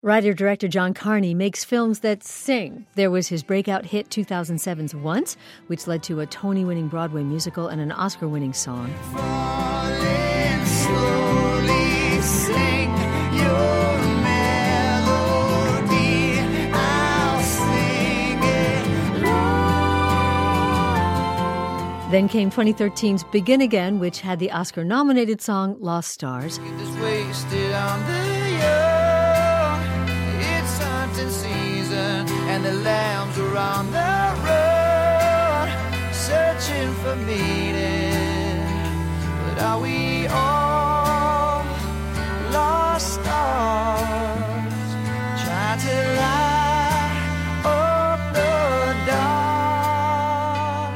Writer-director John Carney makes films that sing. There was his breakout hit 2007's Once, which led to a Tony-winning Broadway musical and an Oscar-winning song. Falling slowly, sing your melody. I'll sing it loud. Then came 2013's Begin Again, which had the Oscar-nominated song Lost Stars. Get this wasted on the young. It's hunting season, and the lambs are on the road, searching for meaning. But are we all lost stars, trying to light up the dark?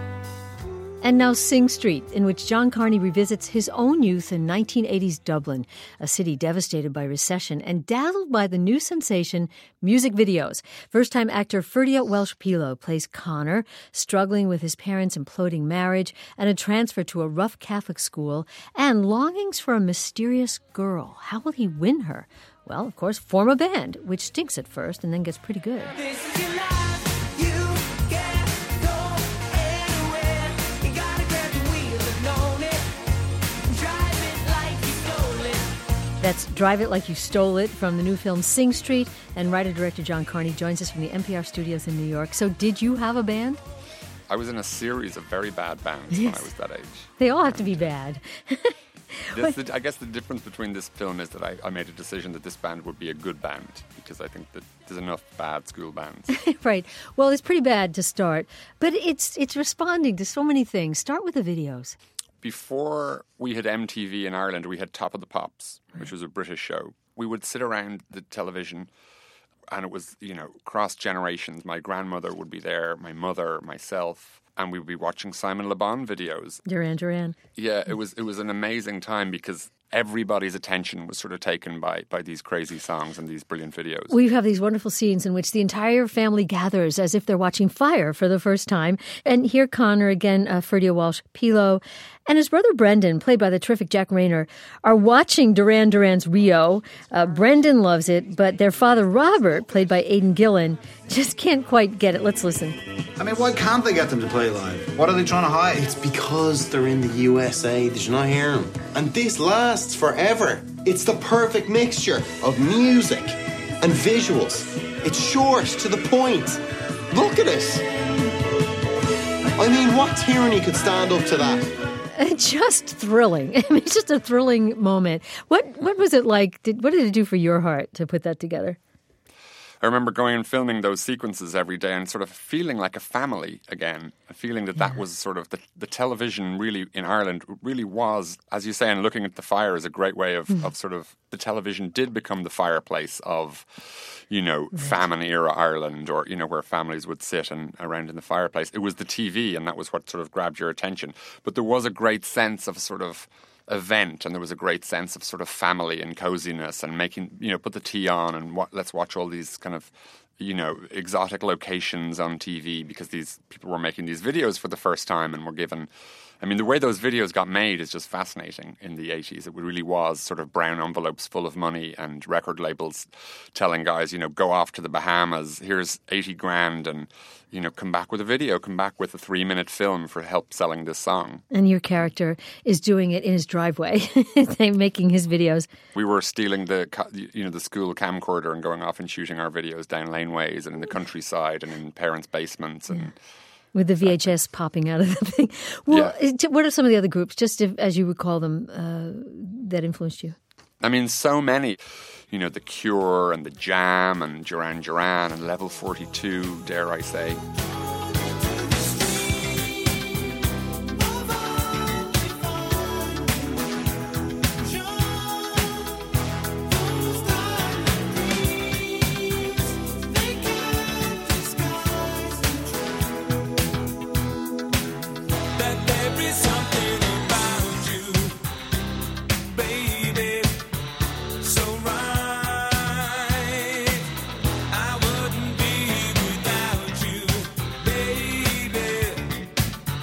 And now Sing Street, in which John Carney revisits his own youth in 1980s Dublin, a city devastated by recession and dazzled by the new sensation, music videos. First-time actor Ferdia Welsh-Pilo plays Connor, struggling with his parents' imploding marriage and a transfer to a rough Catholic school, and longings for a mysterious girl. How will he win her? Well, of course, form a band, which stinks at first and then gets pretty good. This is your life, you can't go anywhere. You gotta grab the wheels and own it. Drive it like you stole it. That's Drive It Like You Stole It from the new film Sing Street, and writer-director John Carney joins us from the NPR studios in New York. So did you have a band? I was in a series of very bad bands when I was that age. They all have to be bad. I guess the difference between this film is that I made a decision that this band would be a good band, because I think that there's enough bad school bands. Right. Well, it's pretty bad to start, but it's responding to so many things. Start with the videos. Before we had MTV in Ireland, we had Top of the Pops, which was a British show. We would sit around the television, and it was, cross generations. My grandmother would be there, my mother, myself, and we would be watching Simon Le Bon videos. Duran Duran. Yeah, it was an amazing time because everybody's attention was sort of taken by these crazy songs and these brilliant videos. We have these wonderful scenes in which the entire family gathers as if they're watching Fire for the first time. And here Connor, again, Ferdia Welsh-Pilo, and his brother Brendan, played by the terrific Jack Rayner, are watching Duran Duran's Rio. Brendan loves it, but their father Robert, played by Aidan Gillen, just can't quite get it. Let's listen. I mean, why can't they get them to play live? What are they trying to hide? It's because they're in the USA. Did you not hear them? And this lasts forever. It's the perfect mixture of music and visuals. It's short, to the point. Look at it. I mean, what tyranny could stand up to that? Just thrilling. I mean, it's just a thrilling moment. What was it like? What did it do for your heart to put that together? I remember going and filming those sequences every day and sort of feeling like a family again, a feeling that was sort of the television really in Ireland really was, as you say, and looking at the Fire is a great way of sort of, the television did become the fireplace of, famine era Ireland, or, where families would sit and around in the fireplace. It was the TV, and that was what sort of grabbed your attention. But there was a great sense of sort of event, and there was a great sense of sort of family and coziness and making, put the tea on and let's watch all these kind of, exotic locations on TV, because these people were making these videos for the first time and were given, the way those videos got made is just fascinating in the 80s. It really was sort of brown envelopes full of money and record labels telling guys, go off to the Bahamas, here's 80 grand and, come back with a video, come back with a 3-minute film for help selling this song. And your character is doing it in his driveway, making his videos. We were stealing the school camcorder and going off and shooting our videos down laneways and in the countryside and in parents' basements and... With the VHS popping out of the thing. Well, what are some of the other groups, just as you recall them, that influenced you? So many. The Cure and The Jam and Duran Duran and Level 42, dare I say.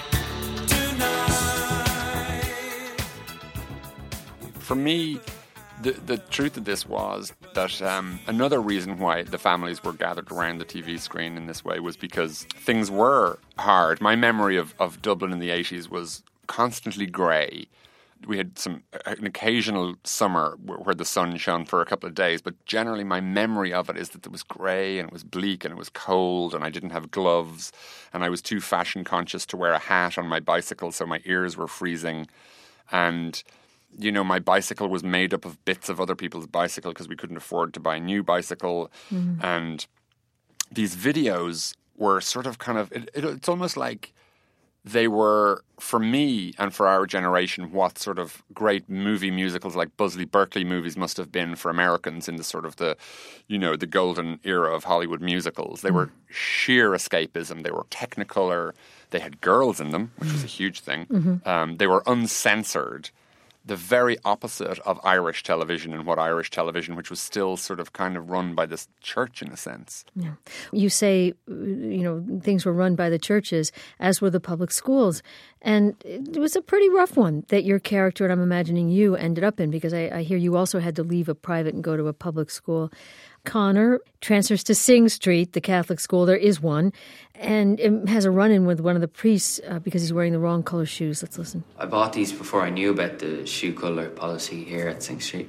For me, The truth of this was that another reason why the families were gathered around the TV screen in this way was because things were hard. My memory of Dublin in the 80s was constantly grey. We had an occasional summer where the sun shone for a couple of days, but generally my memory of it is that it was grey and it was bleak and it was cold and I didn't have gloves and I was too fashion conscious to wear a hat on my bicycle, so my ears were freezing. And, you know, my bicycle was made up of bits of other people's bicycle because we couldn't afford to buy a new bicycle. Mm-hmm. And these videos were sort of kind of, it's almost like they were, for me and for our generation, what sort of great movie musicals like Busby Berkeley movies must have been for Americans in the sort of the golden era of Hollywood musicals. They were sheer escapism. They were Technicolor. They had girls in them, which was a huge thing. Mm-hmm. They were uncensored. The very opposite of Irish television and what Irish television, which was still sort of kind of run by this church in a sense. Yeah. You say, you know, things were run by the churches, as were the public schools. And it was a pretty rough one that your character, and I'm imagining you, ended up in, because I hear you also had to leave a private and go to a public school. Connor transfers to Sing Street, the Catholic school. There is one, and it has a run-in with one of the priests because he's wearing the wrong color shoes. Let's listen. I bought these before I knew about the shoe colour policy here at Sing Street.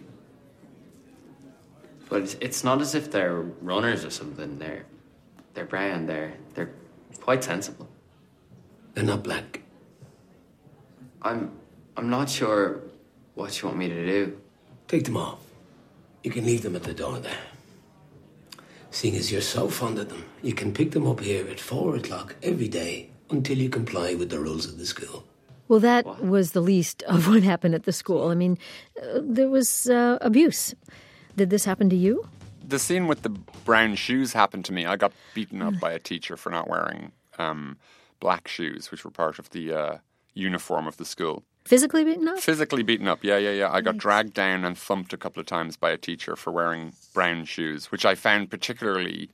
But it's not as if they're runners or something. They're brown. They're quite sensible. They're not black. I'm not sure what you want me to do. Take them off. You can leave them at the door there. Seeing as you're so fond of them, you can pick them up here at 4 o'clock every day until you comply with the rules of the school. Well, that was the least of what happened at the school. I mean, there was abuse. Did this happen to you? The scene with the brown shoes happened to me. I got beaten up by a teacher for not wearing black shoes, which were part of the uniform of the school. Physically beaten up? Physically beaten up, yeah. I got dragged down and thumped a couple of times by a teacher for wearing brown shoes, which I found particularly,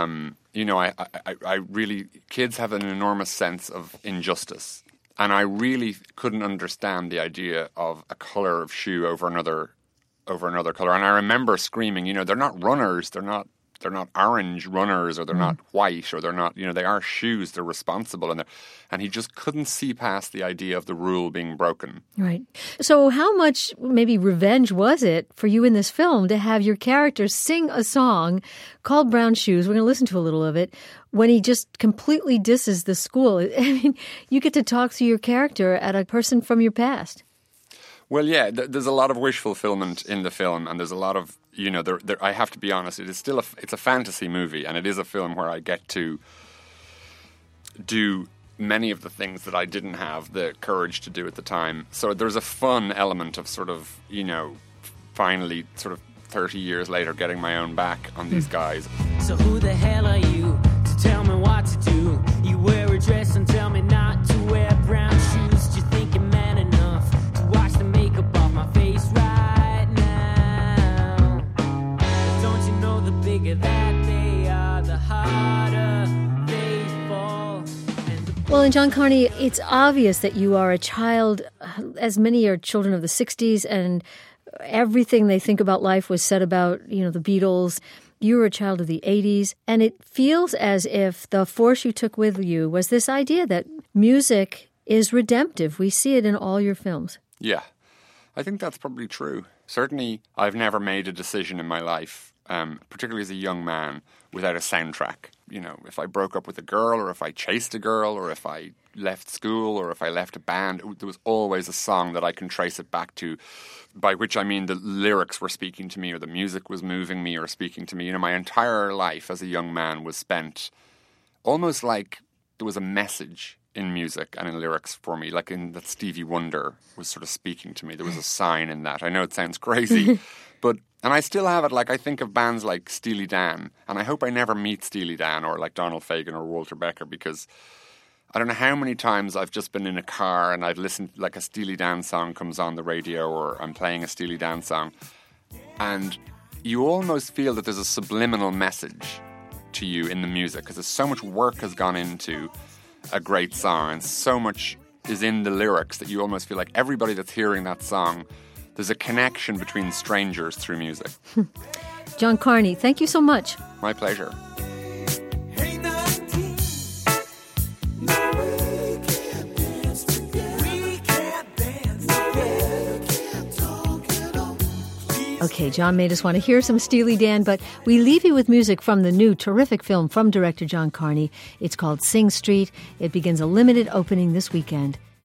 I really, kids have an enormous sense of injustice. And I really couldn't understand the idea of a colour of shoe over another colour. And I remember screaming, you know, they're not runners, they're not orange runners, or they're not white, or they're not, you know, they are shoes, they're responsible. And he just couldn't see past the idea of the rule being broken. Right. So how much maybe revenge was it for you in this film to have your character sing a song called Brown Shoes? We're going to listen to a little of it. When he just completely disses the school. I mean, you get to talk to your character at a person from your past. Well, yeah, there's a lot of wish fulfillment in the film, and there's a lot of, you know, I have to be honest, it is still it's a fantasy movie, and it is a film where I get to do many of the things that I didn't have the courage to do at the time. So there's a fun element of sort of, you know, finally sort of 30 years later getting my own back on these guys. So who the hell are you to tell me what to do? You wear a dress and tell me not to wear brown shoes. Do you think you're man enough to watch the makeup off my face right now? Don't you know the bigger that they are, the harder they fall? Well, and John Carney, it's obvious that you are a child, as many are children of the 60s, and everything they think about life was said about, you know, the Beatles. You were a child of the 80s, and it feels as if the force you took with you was this idea that music is redemptive. We see it in all your films. Yeah, I think that's probably true. Certainly, I've never made a decision in my life, particularly as a young man, without a soundtrack. You know, if I broke up with a girl, or if I chased a girl, or if I left school, or if I left a band, there was always a song that I can trace it back to, by which I mean the lyrics were speaking to me, or the music was moving me or speaking to me. You know, my entire life as a young man was spent almost like there was a message in music and in lyrics for me, like in that Stevie Wonder was sort of speaking to me. There was a sign in that. I know it sounds crazy, and I still have it. Like, I think of bands like Steely Dan, and I hope I never meet Steely Dan or like Donald Fagen or Walter Becker, because I don't know how many times I've just been in a car and I've listened, like a Steely Dan song comes on the radio, or I'm playing a Steely Dan song, and you almost feel that there's a subliminal message to you in the music, because there's so much work has gone into a great song, and so much is in the lyrics that you almost feel like everybody that's hearing that song there's a connection between strangers through music. John Carney, thank you so much. My pleasure. Okay, John made us want to hear some Steely Dan, but we leave you with music from the new terrific film from director John Carney. It's called Sing Street. It begins a limited opening this weekend.